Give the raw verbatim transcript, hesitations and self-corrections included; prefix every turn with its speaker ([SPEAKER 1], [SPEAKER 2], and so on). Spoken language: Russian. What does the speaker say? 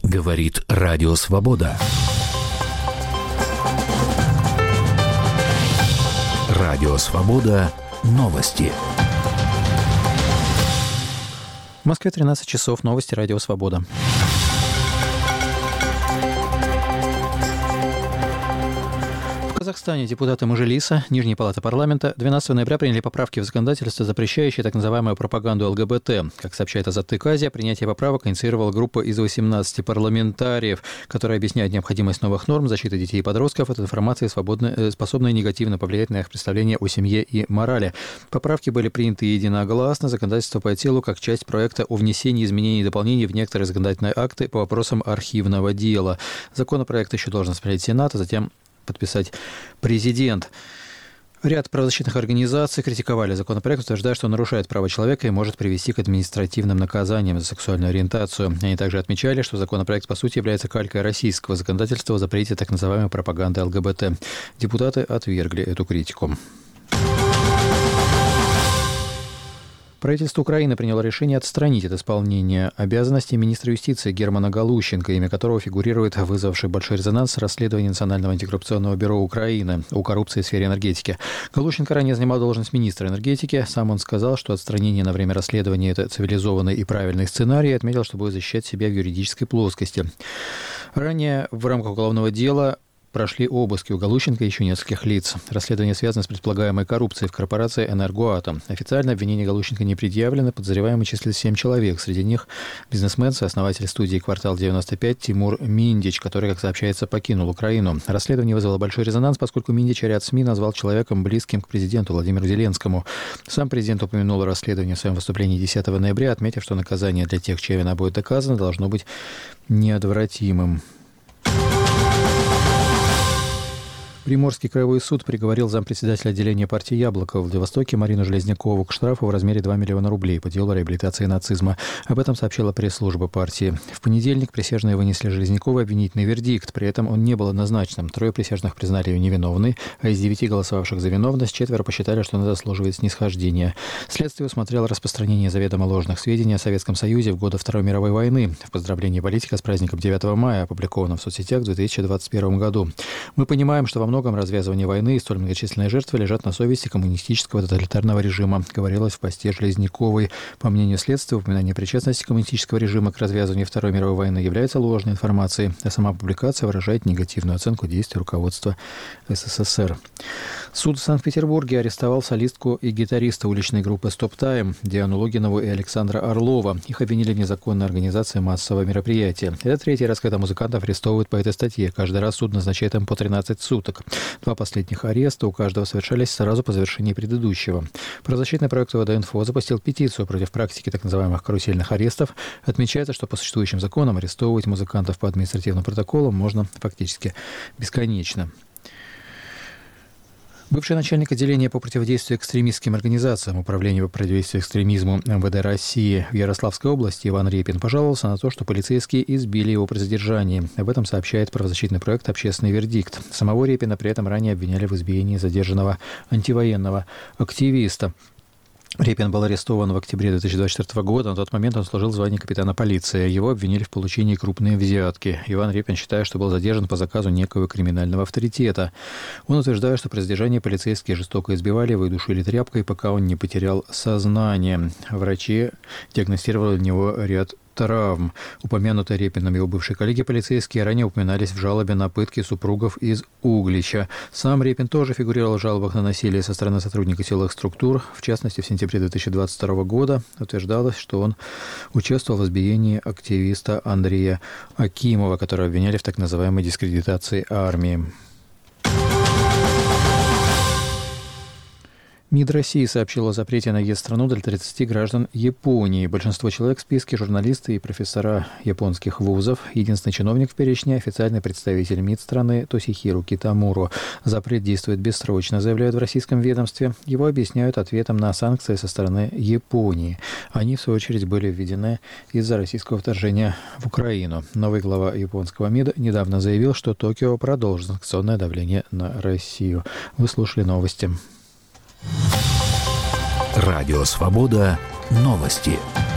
[SPEAKER 1] Говорит Радио Свобода. Радио Свобода. Новости.
[SPEAKER 2] В Москве тринадцать часов. Новости Радио Свобода. В Казахстане депутаты Мажилиса, Нижней палаты парламента, двенадцатого ноября приняли поправки в законодательство, запрещающие так называемую пропаганду ЛГБТ. Как сообщает Азаттык Азия, принятие поправок инициировала группа из восемнадцати парламентариев, которая объясняет необходимость новых норм защиты детей и подростков от информации, свободной, способной негативно повлиять на их представление о семье и морали. Поправки были приняты единогласно. Законодательство по телу как часть проекта о внесении изменений и дополнений в некоторые законодательные акты по вопросам архивного дела. Законопроект еще должен принять Сенат, а затем подписать президент. Ряд правозащитных организаций критиковали законопроект, утверждая, что он нарушает права человека и может привести к административным наказаниям за сексуальную ориентацию. Они также отмечали, что законопроект по сути является калькой российского законодательства о запрете так называемой пропаганды ЛГБТ. Депутаты отвергли эту критику. Правительство Украины приняло решение отстранить от исполнения обязанностей министра юстиции Германа Галущенко, имя которого фигурирует вызвавший большой резонанс расследование Национального антикоррупционного бюро Украины о коррупции в сфере энергетики. Галущенко ранее занимал должность министра энергетики. Сам он сказал, что отстранение на время расследования – это цивилизованный и правильный сценарий, и отметил, что будет защищать себя в юридической плоскости. Ранее в рамках уголовного дела прошли обыски у Галущенко и еще нескольких лиц. Расследование связано с предполагаемой коррупцией в корпорации «Энергоатом». Официально обвинения Галущенко не предъявлены. Подозреваемые числятся семь человек. Среди них бизнесмен, сооснователь студии «Квартал девяносто пять» Тимур Миндич, который, как сообщается, покинул Украину. Расследование вызвало большой резонанс, поскольку Миндич ряд СМИ назвал человеком, близким к президенту Владимиру Зеленскому. Сам президент упомянул расследование в своем выступлении десятого ноября, отметив, что наказание для тех, чья вина будет доказана, должно быть неотвратимым. Приморский краевой суд приговорил зампредседателя отделения партии «Яблоко» в Владивостоке Марину Железнякову к штрафу в размере два миллиона рублей по делу реабилитации нацизма. Об этом сообщила пресс-служба партии. В понедельник присяжные вынесли Железнякову обвинительный вердикт. При этом он не был однозначным. Трое присяжных признали ее невиновной, а из девяти голосовавших за виновность четверо посчитали, что она заслуживает снисхождения. Следствие усмотрело распространение заведомо ложных сведений о Советском Союзе в годы Второй мировой войны. В поздравлении политика с праздником девятого мая, опубликованном в соцсетях в две тысячи двадцать первом году. Мы понимаем, что во многом развязывание войны и столь многочисленные жертвы лежат на совести коммунистического тоталитарного режима, говорилось в посте Железняковой. По мнению следствия, упоминание причастности коммунистического режима к развязыванию Второй мировой войны является ложной информацией, а сама публикация выражает негативную оценку действий руководства СССР. Суд в Санкт-Петербурге арестовал солистку и гитариста уличной группы «Стоп Тайм» Диану Логинову и Александра Орлова. Их обвинили в незаконной организации массового мероприятия. Это третий раз, когда музыкантов арестовывают по этой статье. Каждый раз суд назначает им по тринадцать суток. Два последних ареста у каждого совершались сразу по завершении предыдущего. Правозащитный проект ОВД-Инфо запустил петицию против практики так называемых карусельных арестов. Отмечается, что по существующим законам арестовывать музыкантов по административным протоколам можно фактически бесконечно. Бывший начальник отделения по противодействию экстремистским организациям Управления по противодействию экстремизму МВД России в Ярославской области Иван Репин пожаловался на то, что полицейские избили его при задержании. Об этом сообщает правозащитный проект «Общественный вердикт». Самого Репина при этом ранее обвиняли в избиении задержанного антивоенного активиста. Репин был арестован в октябре две тысячи двадцать четвёртого года. На тот момент он служил в звании капитана полиции. Его обвинили в получении крупной взятки. Иван Репин считает, что был задержан по заказу некого криминального авторитета. Он утверждает, что при задержании полицейские жестоко избивали его и душили тряпкой, пока он не потерял сознание. Врачи диагностировали у него ряд травм. Упомянутые Репином его бывшие коллеги полицейские ранее упоминались в жалобе на пытки супругов из Углича. Сам Репин тоже фигурировал в жалобах на насилие со стороны сотрудников силовых структур. В частности, в сентябре две тысячи двадцать второго года утверждалось, что он участвовал в избиении активиста Андрея Акимова, которого обвиняли в так называемой дискредитации армии. МИД России сообщил о запрете на въезд в страну для тридцати граждан Японии. Большинство человек в списке – журналисты и профессора японских вузов. Единственный чиновник в перечне – официальный представитель МИД страны Тосихиру Китамуро. Запрет действует бессрочно, заявляют в российском ведомстве. Его объясняют ответом на санкции со стороны Японии. Они, в свою очередь, были введены из-за российского вторжения в Украину. Новый глава японского МИДа недавно заявил, что Токио продолжит санкционное давление на Россию. Вы слушали новости.
[SPEAKER 1] Радио Свобода. Новости.